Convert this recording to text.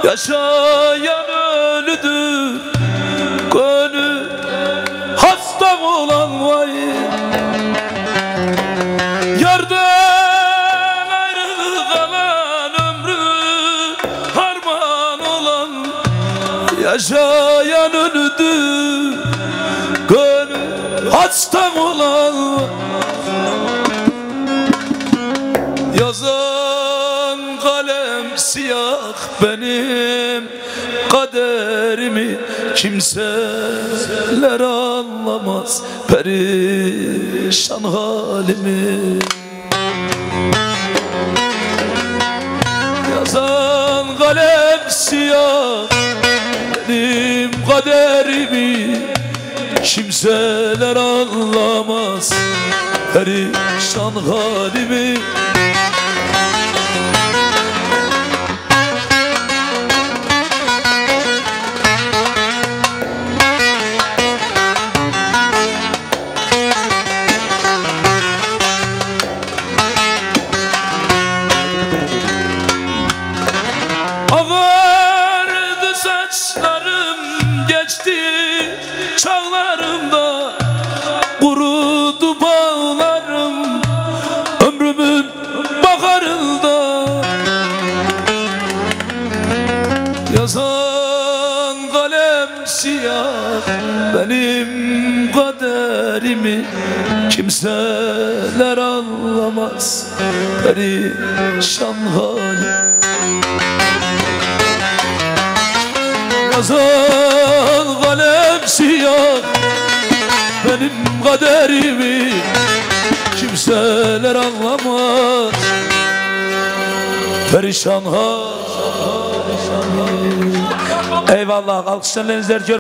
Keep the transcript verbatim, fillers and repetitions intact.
Yaşayan ölüdür, gönlü hasta olan vay. Yardan ayrı kalan ömrü harman olan. Yaşayan ölüdür, gönlü hasta olan. Yazan kalem siyah benim kaderimi, kimseler anlamaz perişan halimi. Yazan kalem siyah benim kaderimi, kimseler anlamaz perişan halimi. Ağardı saçlarım geçti çağlarımda, kurudu bağlarım ömrümün baharında. Yazan kalem siyah benim kaderimi, kimseler anlamaz perişan halim. Yazan kalem siyah benim kaderimi, kimseler anlamaz perişan halim. Eyvallah, alkışlarınızı